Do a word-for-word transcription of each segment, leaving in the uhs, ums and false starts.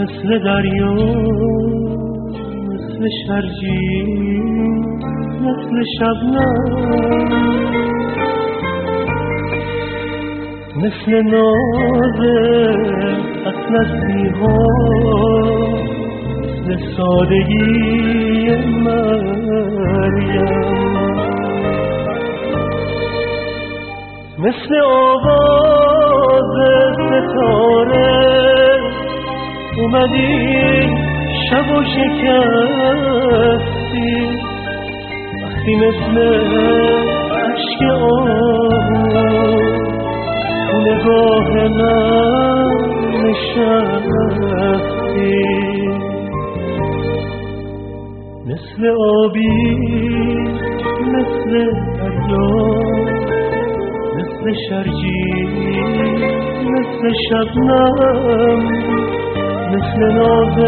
مثل دریا، مثل شرجی، مثل شبنم، مثل ناز اطلسی ها، مثل سادگی مریم، مثل آواز ستاره اومدی شب و شکستی، وقتی مثل عشق آهو تو نگاه من نشستی، مثل آبی، مثل دریا، مثل شرجی، مثل شبنم، مثل ناز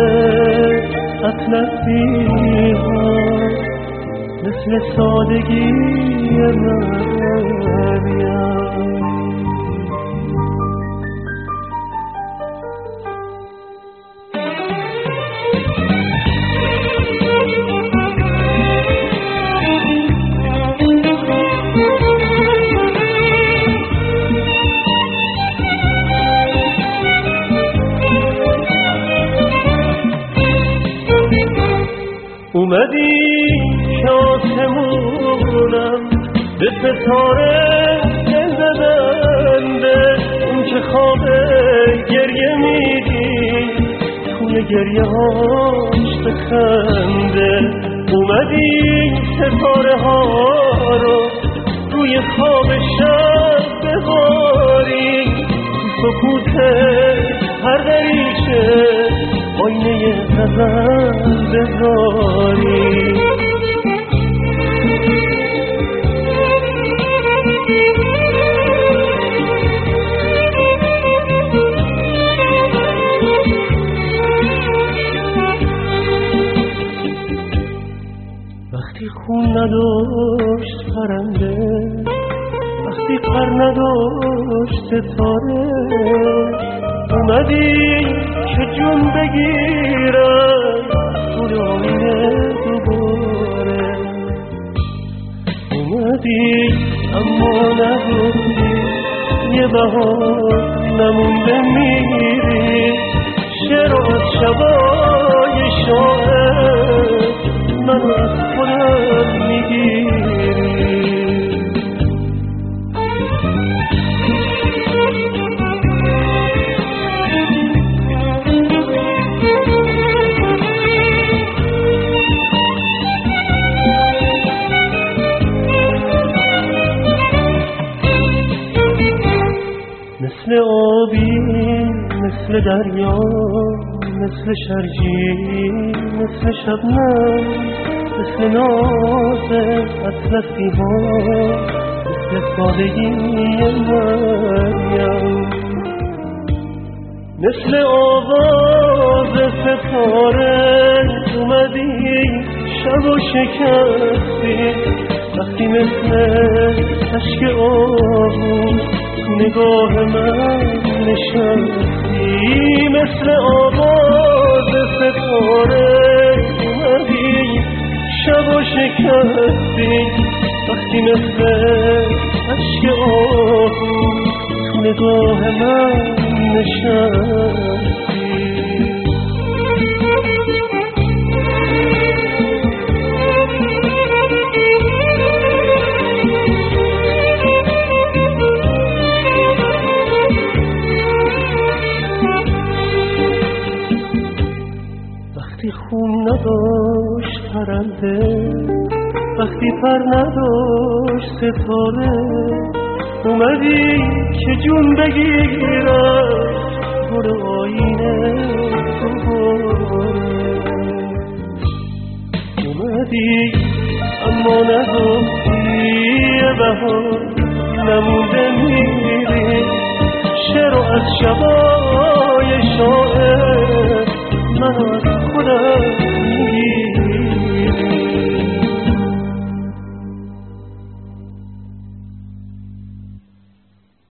اطلسی ها، مثل سادگی مریم. اومدی که آسمونم به ستاره زدنده، اون که خواب گریه میدی توی گریه هاش بخنده. اومدی ستاره ها رو روی خواب شب بباری، تو سکوت هر دریچه آینه غزل بذاری. وقتی خون نداشت پرنده، وقتی پر نداشت ستاره، اومدی که جون بگیرم طول آینه دوباره. اومدی اما نگفتی یه بهار نمونده میری، شعر از شبای شاعر منو از خودم میگیری. مثل آبی، مثل دریا، مثل شرجی، مثل شبنم، مثل ناز اطلسی ها، مثل سادگی مریم، مثل آواز ستاره اومدی شب و شکستی، وقتی مثل عشق آهو نگاه من نشستی، مثل آواز ستاره اومدی شب و شکستی، وقتی مثل عشق آهو تو نگاه من نشستی. وقتی خون نداشت پرنده، وقتی پر نداشت ستاره، اومدی که جون بگیری